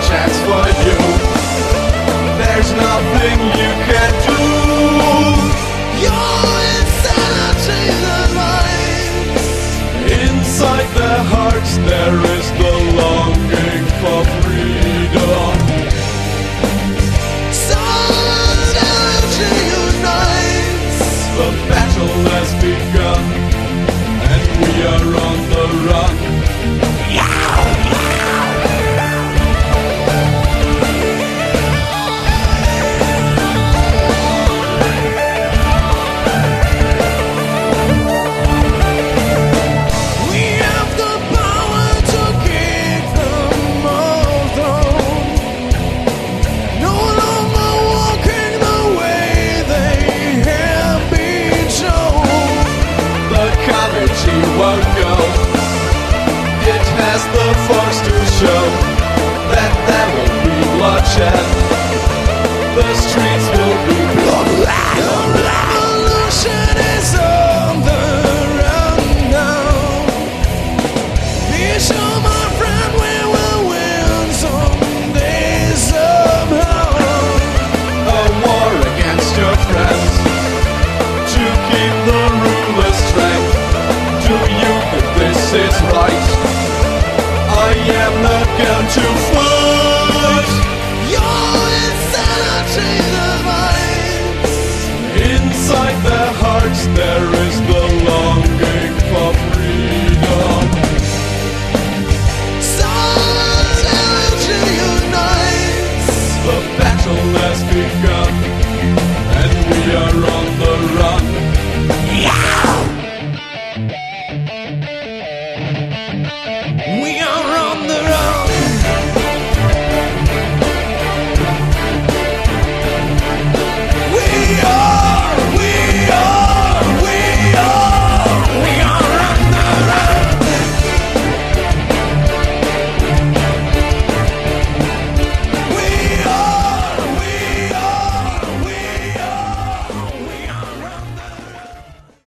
chance for you. There's nothing you can do. Your insanity aligns. Inside their hearts there is the longing for freedom. Solidarity unites. The battle has begun, and we are on the run. We have the power to keep them all down. No longer walking the way they have been shown. The committee won't go. It has the force to show that there will be bloodshed. The streets will be blood. The revolution is on the run now. Be sure, my friend, we will win someday, somehow. A war against your friends to keep the ruler's strength. Do you think this is right? I am not going to fight. Your insanity